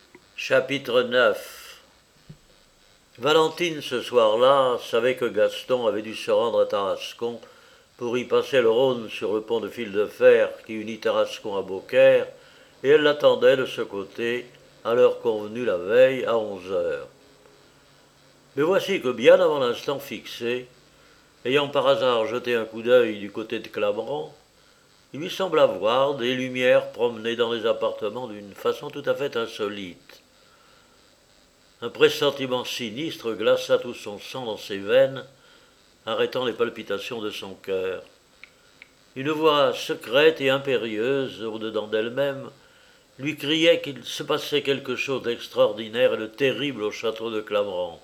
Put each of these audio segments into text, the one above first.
Chapitre 9. Valentine, ce soir-là, savait que Gaston avait dû se rendre à Tarascon pour y passer le Rhône sur le pont de fil de fer qui unit Tarascon à Beaucaire, et elle l'attendait de ce côté, à l'heure convenue la veille, à 11 heures. Mais voici que bien avant l'instant fixé, ayant par hasard jeté un coup d'œil du côté de Clamran, il lui sembla voir des lumières promener dans les appartements d'une façon tout à fait insolite. Un pressentiment sinistre glaça tout son sang dans ses veines, arrêtant les palpitations de son cœur. Une voix secrète et impérieuse, au-dedans d'elle-même, lui criait qu'il se passait quelque chose d'extraordinaire et de terrible au château de Clamran.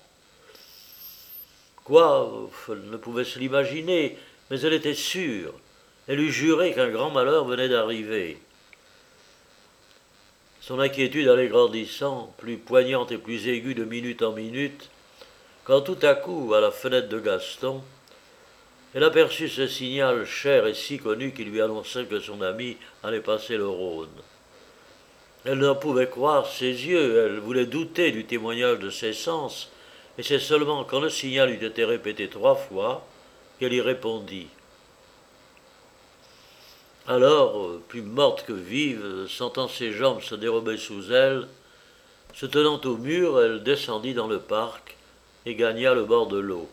Quoi, elle ne pouvait se l'imaginer, mais elle était sûre. Elle eût juré qu'un grand malheur venait d'arriver. Son inquiétude allait grandissant, plus poignante et plus aiguë de minute en minute, quand tout à coup, à la fenêtre de Gaston, elle aperçut ce signal cher et si connu qui lui annonçait que son ami allait passer le Rhône. Elle n'en pouvait croire ses yeux, elle voulait douter du témoignage de ses sens, et c'est seulement quand le signal eut été répété 3 fois qu'elle y répondit. Alors, plus morte que vive, sentant ses jambes se dérober sous elle, se tenant au mur, elle descendit dans le parc et gagna le bord de l'eau.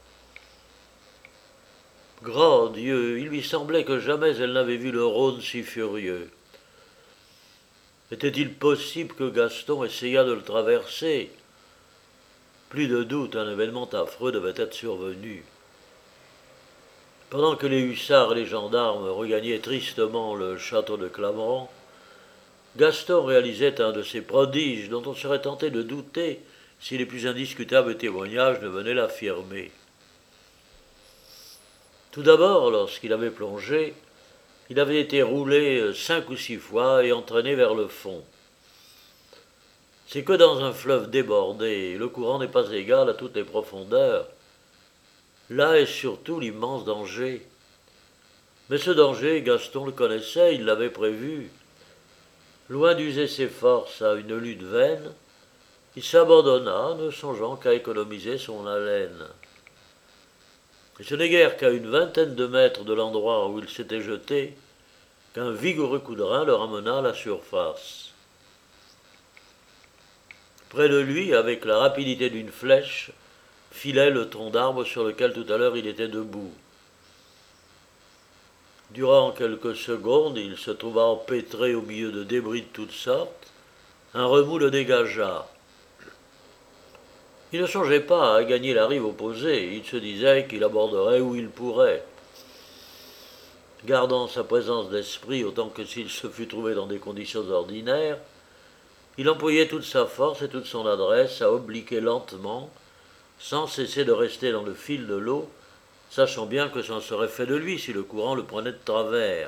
Grand Dieu, il lui semblait que jamais elle n'avait vu le Rhône si furieux. Était-il possible que Gaston essayât de le traverser? Plus de doute, un événement affreux devait être survenu. Pendant que les hussards et les gendarmes regagnaient tristement le château de Clamran, Gaston réalisait un de ces prodiges dont on serait tenté de douter si les plus indiscutables témoignages ne venaient l'affirmer. Tout d'abord, lorsqu'il avait plongé, il avait été roulé 5 ou 6 fois et entraîné vers le fond. C'est que dans un fleuve débordé, le courant n'est pas égal à toutes les profondeurs. Là est surtout l'immense danger. Mais ce danger, Gaston le connaissait, il l'avait prévu. Loin d'user ses forces à une lutte vaine, il s'abandonna, ne songeant qu'à économiser son haleine. Et ce n'est guère qu'à une vingtaine de mètres de l'endroit où il s'était jeté qu'un vigoureux coup de rein le ramena à la surface. Près de lui, avec la rapidité d'une flèche, filait le tronc d'arbre sur lequel tout à l'heure il était debout. Durant quelques secondes, il se trouva empêtré au milieu de débris de toutes sortes. Un remous le dégagea. Il ne songeait pas à gagner la rive opposée, il se disait qu'il aborderait où il pourrait. Gardant sa présence d'esprit autant que s'il se fût trouvé dans des conditions ordinaires, il employait toute sa force et toute son adresse à obliquer lentement, sans cesser de rester dans le fil de l'eau, sachant bien que ça en serait fait de lui si le courant le prenait de travers.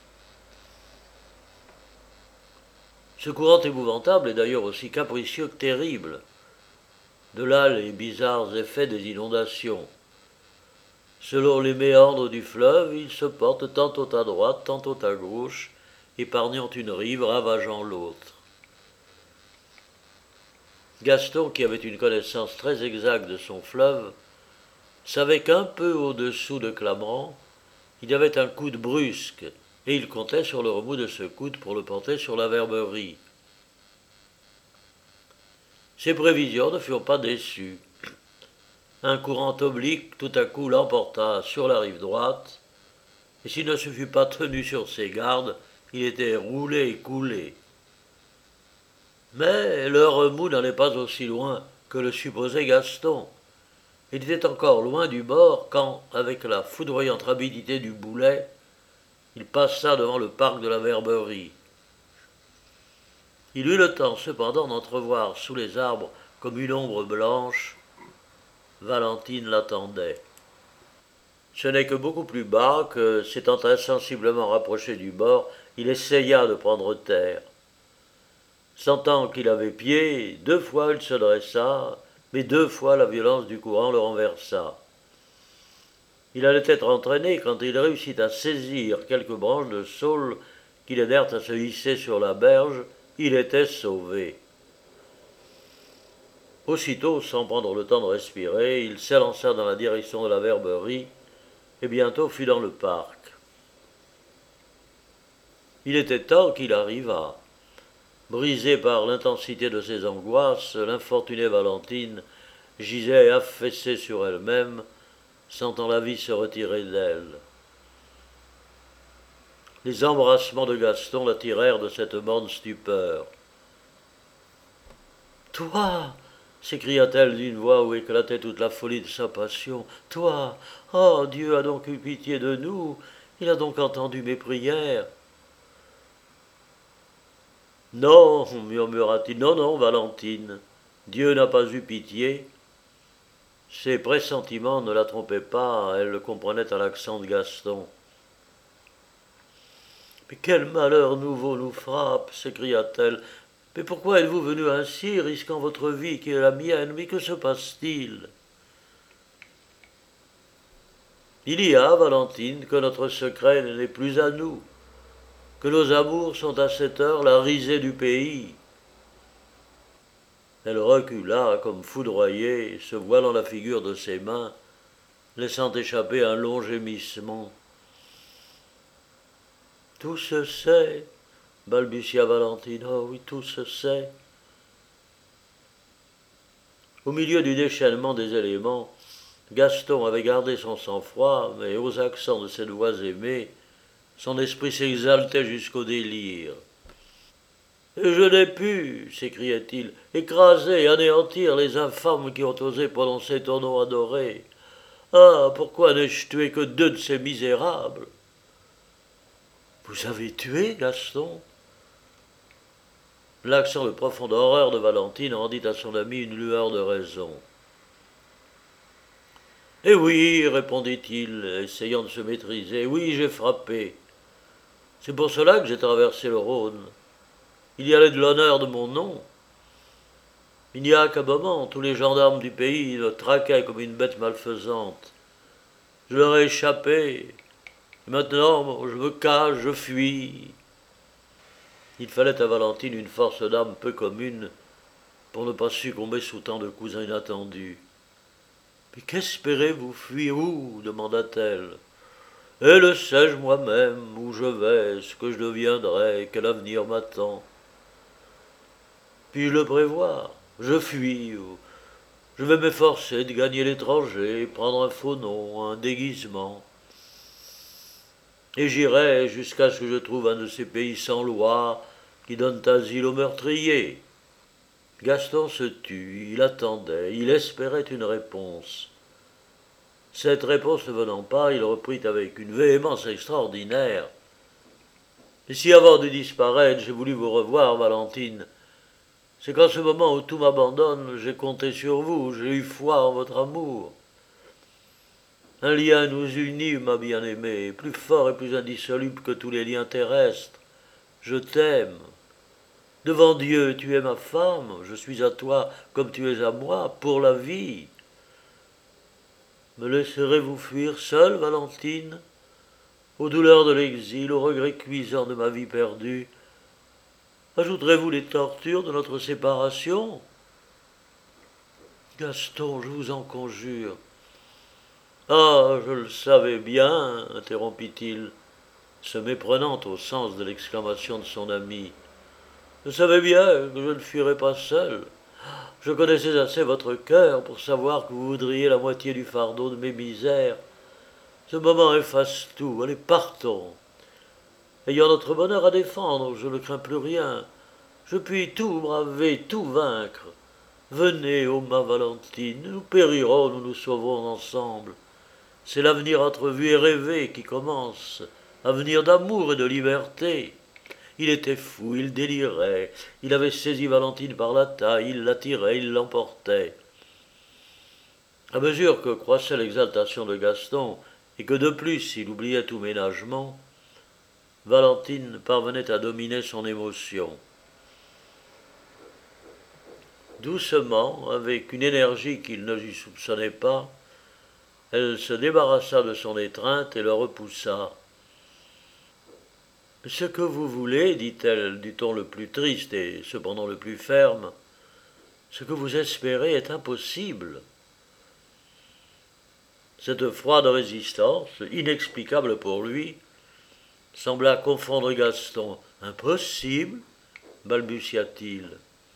Ce courant épouvantable est d'ailleurs aussi capricieux que terrible. De là les bizarres effets des inondations. Selon les méandres du fleuve, il se porte tantôt à droite, tantôt à gauche, épargnant une rive, ravageant l'autre. Gaston, qui avait une connaissance très exacte de son fleuve, savait qu'un peu au-dessous de Clamran, il y avait un coude brusque, et il comptait sur le remous de ce coude pour le porter sur la Verberie. Ses prévisions ne furent pas déçues. Un courant oblique tout à coup l'emporta sur la rive droite, et s'il ne se fût pas tenu sur ses gardes, il était roulé et coulé. Mais le remous n'allait pas aussi loin que le supposait Gaston. Il était encore loin du bord quand, avec la foudroyante rapidité du boulet, il passa devant le parc de la Verberie. Il eut le temps cependant d'entrevoir sous les arbres comme une ombre blanche. Valentine l'attendait. Ce n'est que beaucoup plus bas que, s'étant insensiblement rapproché du bord, il essaya de prendre terre. Sentant qu'il avait pied, 2 fois il se dressa, mais 2 fois la violence du courant le renversa. Il allait être entraîné quand il réussit à saisir quelques branches de saule qui l'aidèrent à se hisser sur la berge. Il était sauvé. Aussitôt, sans prendre le temps de respirer, il s'élança dans la direction de la Verberie et bientôt fut dans le parc. Il était temps qu'il arrivât. Brisée par l'intensité de ses angoisses, l'infortunée Valentine gisait affaissée sur elle-même, sentant la vie se retirer d'elle. Les embrassements de Gaston la tirèrent de cette morne stupeur. Toi, s'écria-t-elle d'une voix où éclatait toute la folie de sa passion. Toi, oh, Dieu a donc eu pitié de nous, il a donc entendu mes prières. Non, murmura-t-il, non, non, Valentine, Dieu n'a pas eu pitié. Ses pressentiments ne la trompaient pas, elle le comprenait à l'accent de Gaston. Mais quel malheur nouveau nous frappe, s'écria-t-elle. Mais pourquoi êtes-vous venu ainsi, risquant votre vie qui est la mienne? Mais que se passe-t-il? Il y a, Valentine, que notre secret n'est plus à nous, que nos amours sont à cette heure la risée du pays. Elle recula comme foudroyée, se voilant la figure de ses mains, laissant échapper un long gémissement. Tout se sait, balbutia Valentine. Oh oui, tout se sait. Au milieu du déchaînement des éléments, Gaston avait gardé son sang-froid, mais aux accents de cette voix aimée, son esprit s'exaltait jusqu'au délire. Et je n'ai pu, s'écriait-il, écraser et anéantir les infâmes qui ont osé prononcer ton nom adoré. Ah, pourquoi n'ai-je tué que 2 de ces misérables? Vous avez tué, Gaston? L'accent de profonde horreur de Valentine rendit à son ami une lueur de raison. Eh oui, répondit-il, essayant de se maîtriser, oui, j'ai frappé. C'est pour cela que j'ai traversé le Rhône. Il y allait de l'honneur de mon nom. Il n'y a qu'un moment, tous les gendarmes du pays me traquaient comme une bête malfaisante. Je leur ai échappé. Et maintenant, je me cache, je fuis. Il fallait à Valentine une force d'âme peu commune pour ne pas succomber sous tant de coups inattendus. Mais qu'espérez-vous fuir où? Demanda-t-elle. Et le sais-je moi-même, où je vais, ce que je deviendrai, quel avenir m'attend? Puis-je le prévoir? Je fuis, je vais m'efforcer de gagner l'étranger, prendre un faux nom, un déguisement. Et j'irai jusqu'à ce que je trouve un de ces pays sans loi qui donnent asile aux meurtriers. Gaston se tut, il attendait, il espérait une réponse. Cette réponse ne venant pas, il reprit avec une véhémence extraordinaire. Et si avant de disparaître, j'ai voulu vous revoir, Valentine, c'est qu'en ce moment où tout m'abandonne, j'ai compté sur vous, j'ai eu foi en votre amour. Un lien nous unit, ma bien-aimée, plus fort et plus indissoluble que tous les liens terrestres. Je t'aime. Devant Dieu, tu es ma femme, je suis à toi comme tu es à moi, pour la vie. Me laisserez-vous fuir seule, Valentine, aux douleurs de l'exil, aux regrets cuisants de ma vie perdue? Ajouterez-vous les tortures de notre séparation? Gaston, je vous en conjure. Ah, je le savais bien, interrompit-il, se méprenant au sens de l'exclamation de son ami. Je savais bien que je ne fuirais pas seul. Je connaissais assez votre cœur pour savoir que vous voudriez la moitié du fardeau de mes misères. Ce moment efface tout. Allez, partons. Ayant notre bonheur à défendre, je ne crains plus rien. Je puis tout braver, tout vaincre. Venez, ô ma Valentine, nous périrons, nous nous sauverons ensemble. C'est l'avenir entrevu et rêvé qui commence, avenir d'amour et de liberté. Il était fou, il délirait, il avait saisi Valentine par la taille, il l'attirait, il l'emportait. À mesure que croissait l'exaltation de Gaston, et que de plus il oubliait tout ménagement, Valentine parvenait à dominer son émotion. Doucement, avec une énergie qu'il ne lui soupçonnait pas, elle se débarrassa de son étreinte et le repoussa. « Ce que vous voulez, dit-elle du ton le plus triste et cependant le plus ferme, Ce que vous espérez est impossible. » Cette froide résistance, inexplicable pour lui, sembla confondre Gaston. « Impossible » balbutia-t-il.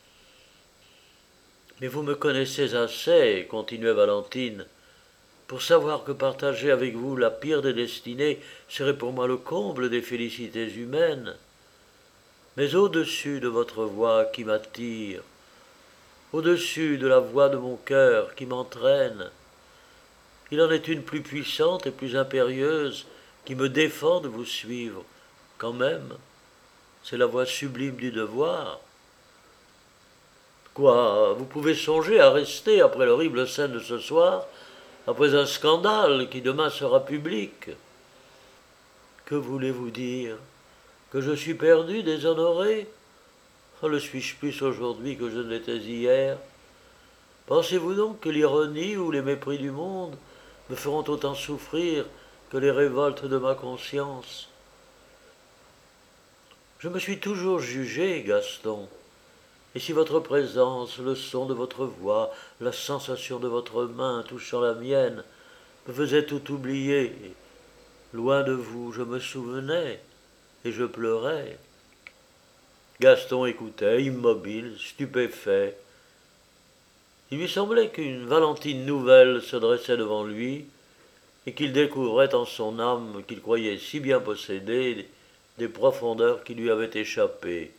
« Mais vous me connaissez assez, continuait Valentine, pour savoir que partager avec vous la pire des destinées serait pour moi le comble des félicités humaines. Mais au-dessus de votre voix qui m'attire, au-dessus de la voix de mon cœur qui m'entraîne, il en est une plus puissante et plus impérieuse qui me défend de vous suivre. Quand même, c'est la voix sublime du devoir. Quoi, vous pouvez songer à rester après l'horrible scène de ce soir, après un scandale qui demain sera public. Que voulez-vous dire? Que je suis perdu, déshonoré? Le suis-je plus aujourd'hui que je ne l'étais hier? Pensez-vous donc que l'ironie ou les mépris du monde me feront autant souffrir que les révoltes de ma conscience? Je me suis toujours jugé, Gaston, et si votre présence, le son de votre voix, la sensation de votre main touchant la mienne me faisaient tout oublier, loin de vous, je me souvenais et je pleurais. Gaston écoutait, immobile, stupéfait. Il lui semblait qu'une Valentine nouvelle se dressait devant lui et qu'il découvrait en son âme, qu'il croyait si bien posséder, des profondeurs qui lui avaient échappé.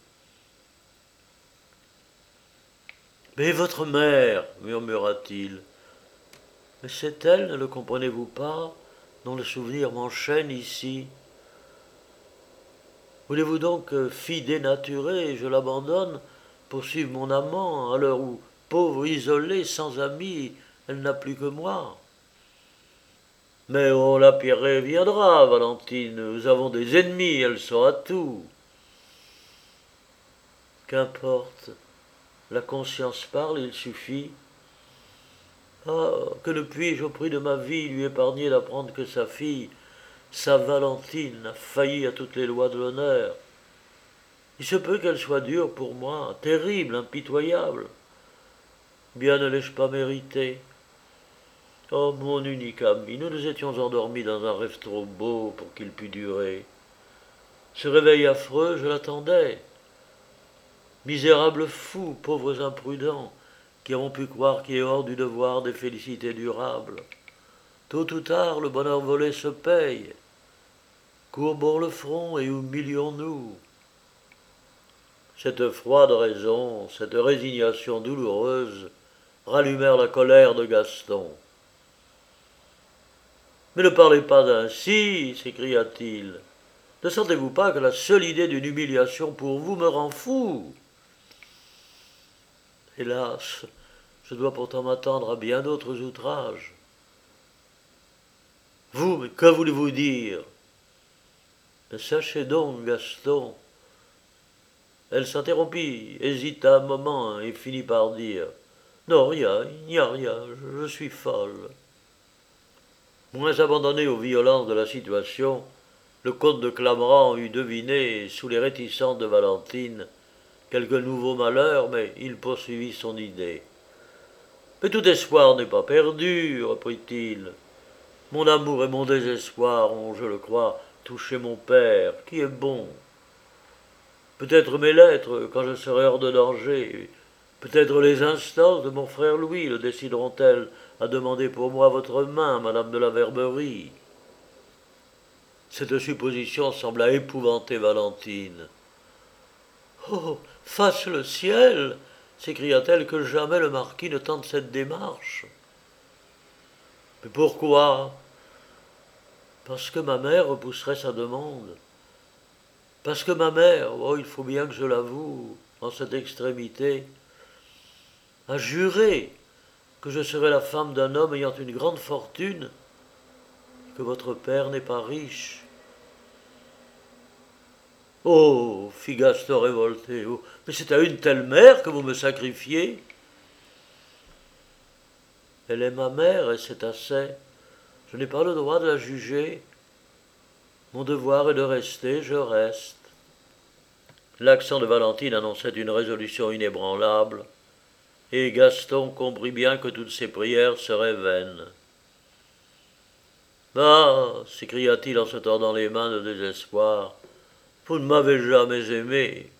« Mais votre mère, murmura-t-il, mais c'est elle, ne le comprenez-vous pas, dont le souvenir m'enchaîne ici. Voulez-vous donc, fille dénaturée, je l'abandonne pour suivre mon amant, à l'heure où, pauvre isolée, sans amis, elle n'a plus que moi? Mais oh, la pire viendra, Valentine, nous avons des ennemis, elle saura tout. Qu'importe, la conscience parle, il suffit. Ah, que ne puis-je au prix de ma vie lui épargner d'apprendre que sa fille, sa Valentine, a failli à toutes les lois de l'honneur. Il se peut qu'elle soit dure pour moi, terrible, impitoyable. Bien ne l'ai-je pas mérité. Oh, mon unique ami, nous nous étions endormis dans un rêve trop beau pour qu'il pût durer. Ce réveil affreux, je l'attendais. Misérables fous, pauvres imprudents, qui avons pu croire qu'il est hors du devoir des félicités durables. Tôt ou tard, le bonheur volé se paye. Courbons le front et humilions-nous. Cette froide raison, cette résignation douloureuse rallumèrent la colère de Gaston. « Mais ne parlez pas ainsi, s'écria-t-il. Ne sentez-vous pas que la seule idée d'une humiliation pour vous me rend fou? Hélas, je dois pourtant m'attendre à bien d'autres outrages. Vous, mais que voulez-vous dire? Mais sachez donc, Gaston. » Elle s'interrompit, hésita un moment et finit par dire « Non, rien, il n'y a rien, je suis folle. » Moins abandonné aux violences de la situation, le comte de Clamrans eût deviné, sous les réticences de Valentine, quelque nouveau malheur, mais il poursuivit son idée. « Mais tout espoir n'est pas perdu, reprit-il. Mon amour et mon désespoir ont, je le crois, touché mon père, qui est bon. Peut-être mes lettres, quand je serai hors de danger, peut-être les instances de mon frère Louis le décideront-elles à demander pour moi votre main, madame de la Verberie. » Cette supposition sembla épouvanter Valentine. « Oh, fasse le ciel !» s'écria-t-elle, que jamais le marquis ne tente cette démarche. « Mais pourquoi? » Parce que ma mère repousserait sa demande. Parce que ma mère, oh, il faut bien que je l'avoue, en cette extrémité, a juré que je serais la femme d'un homme ayant une grande fortune, et que votre père n'est pas riche. Oh, fit Gaston révolté, oh, mais c'est à une telle mère que vous me sacrifiez. Elle est ma mère et c'est assez. Je n'ai pas le droit de la juger. Mon devoir est de rester, je reste. L'accent de Valentine annonçait une résolution inébranlable. et Gaston comprit bien que toutes ses prières seraient vaines. Ah, s'écria-t-il en se tordant les mains de désespoir, vous ne m'avez jamais aimé.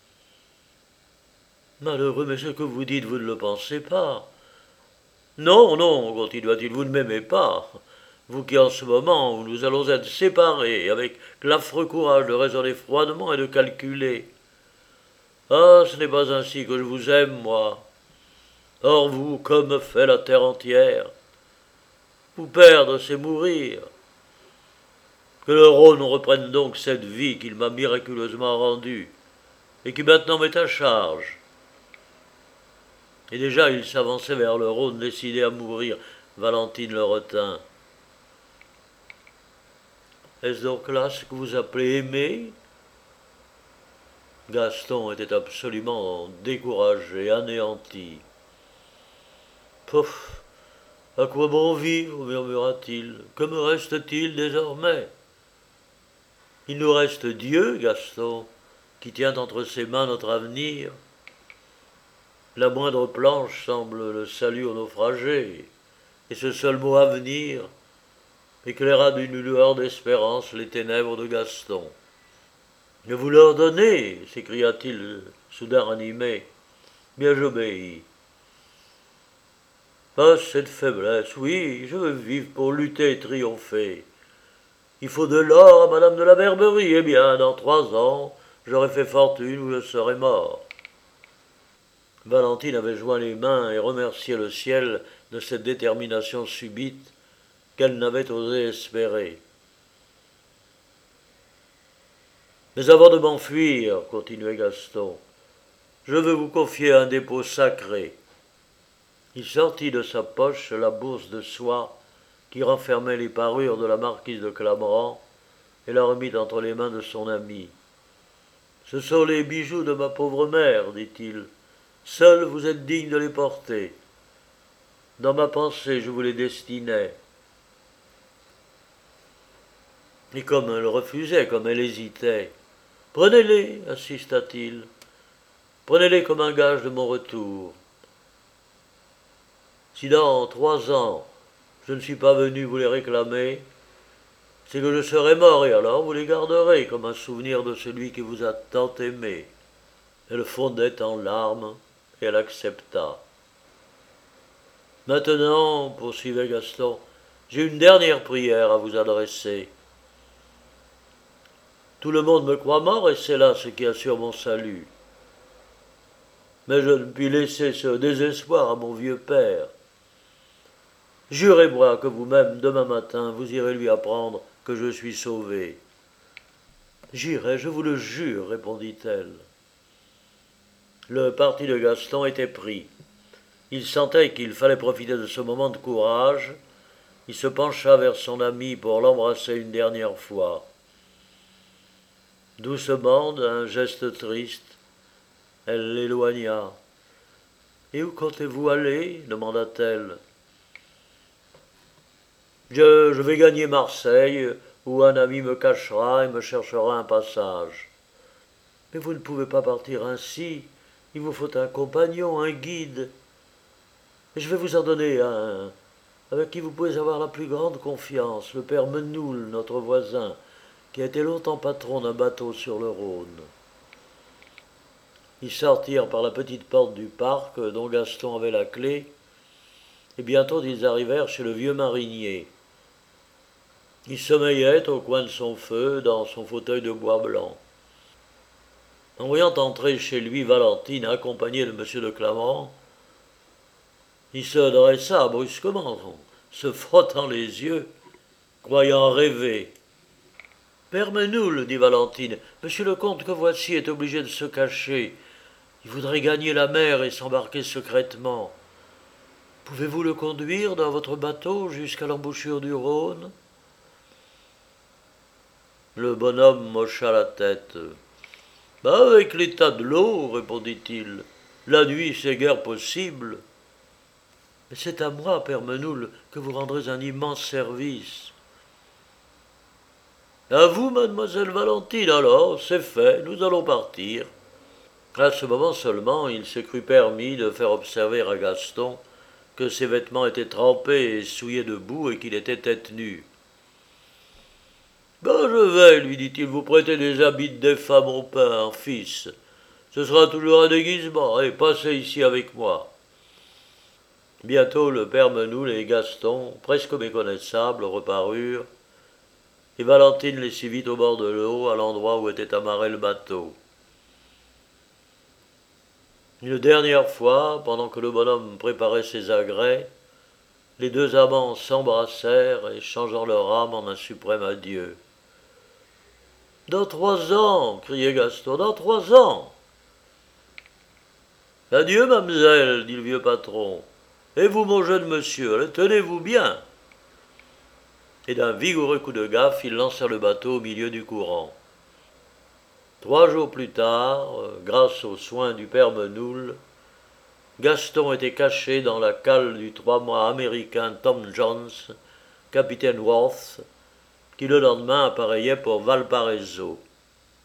Malheureux, mais ce que vous dites, vous ne le pensez pas. Non, non, continua-t-il, vous ne m'aimez pas. Vous qui en ce moment où nous allons être séparés, avec l'affreux courage de raisonner froidement et de calculer. Ah, ce n'est pas ainsi que je vous aime, moi. Or vous, comme fait la terre entière, vous perdre, c'est mourir. Que le Rhône reprenne donc cette vie qu'il m'a miraculeusement rendue, et qui maintenant m'est à charge. Et déjà il s'avançait vers le Rhône, décidé à mourir. Valentine le retint. Est-ce donc là ce que vous appelez aimer? Gaston était absolument découragé, anéanti. Pouf! À quoi bon vivre? Murmura-t-il. Que me reste-t-il désormais? Il nous reste Dieu, Gaston, qui tient entre ses mains notre avenir. La moindre planche semble le salut aux naufragés, et ce seul mot avenir éclaira d'une lueur d'espérance les ténèbres de Gaston. Mais vous leur donnez, s'écria-t-il, soudain ranimé. Bien j'obéis. Ah, cette faiblesse, oui, je veux vivre pour lutter et triompher. Il faut de l'or à madame de la Berberie, eh bien, dans 3 ans, j'aurai fait fortune ou je serai mort. Valentine avait joint les mains et remercié le ciel de cette détermination subite qu'elle n'avait osé espérer. Mais avant de m'enfuir, continuait Gaston, je veux vous confier un dépôt sacré. Il sortit de sa poche la bourse de soie qui renfermait les parures de la marquise de Clamorans et la remit entre les mains de son ami. Ce sont les bijoux de ma pauvre mère, dit-il. Seul vous êtes digne de les porter. Dans ma pensée, je vous les destinais. Et comme elle refusait, comme elle hésitait, prenez-les, insista-t-il. Prenez-les comme un gage de mon retour. Si dans 3 ans, je ne suis pas venu vous les réclamer, c'est que je serai mort, et alors vous les garderez comme un souvenir de celui qui vous a tant aimé. Elle fondait en larmes, et elle accepta. Maintenant, poursuivait Gaston, j'ai une dernière prière à vous adresser. Tout le monde me croit mort, et c'est là ce qui assure mon salut. Mais je ne puis laisser ce désespoir à mon vieux père. Jurez-moi que vous-même, demain matin, vous irez lui apprendre que je suis sauvé. J'irai, je vous le jure, répondit-elle. Le parti de Gaston était pris. Il sentait qu'il fallait profiter de ce moment de courage. Il se pencha vers son ami pour l'embrasser une dernière fois. Doucement, d'un geste triste, elle l'éloigna. Et où comptez-vous aller? Demanda-t-elle. Je vais gagner Marseille, où un ami me cachera et me cherchera un passage. Mais vous ne pouvez pas partir ainsi. Il vous faut un compagnon, un guide. Et je vais vous en donner un, avec qui vous pouvez avoir la plus grande confiance, le père Menoul, notre voisin, qui a été longtemps patron d'un bateau sur le Rhône. Ils sortirent par la petite porte du parc, dont Gaston avait la clé, et bientôt ils arrivèrent chez le vieux marinier. Il sommeillait au coin de son feu, dans son fauteuil de bois blanc. En voyant entrer chez lui Valentine, accompagnée de M. de Clamorans, il se dressa brusquement, se frottant les yeux, croyant rêver. Père Menoul, dit Valentine, monsieur le comte que voici est obligé de se cacher. Il voudrait gagner la mer et s'embarquer secrètement. Pouvez-vous le conduire dans votre bateau jusqu'à l'embouchure du Rhône? Le bonhomme hocha la tête. Avec l'état de l'eau, répondit-il, la nuit c'est guère possible. Mais c'est à moi, père Menoul, que vous rendrez un immense service. À vous, mademoiselle Valentine, alors, c'est fait, nous allons partir. À ce moment seulement, il se crut permis de faire observer à Gaston que ses vêtements étaient trempés et souillés de boue et qu'il était tête nue. « Ben je vais, lui dit-il, vous prêter des habits de défunt à mon père, fils. Ce sera toujours un déguisement, et passez ici avec moi. » Bientôt le père Menoul et Gaston, presque méconnaissables, reparurent, et Valentine les suivit au bord de l'eau, à l'endroit où était amarré le bateau. Une dernière fois, pendant que le bonhomme préparait ses agrès, les deux amants s'embrassèrent, échangeant leur âme en un suprême adieu. « Dans 3 ans, criait Gaston, dans 3 ans. Adieu, mamselle, dit le vieux patron. Et vous, mon jeune monsieur, tenez-vous bien. Et d'un vigoureux coup de gaffe, ils lancèrent le bateau au milieu du courant. 3 jours plus tard, grâce aux soins du père Menoul, Gaston était caché dans la cale du 3 mois américain Tom Jones, capitaine Worth, qui le lendemain appareillait pour Valparaiso.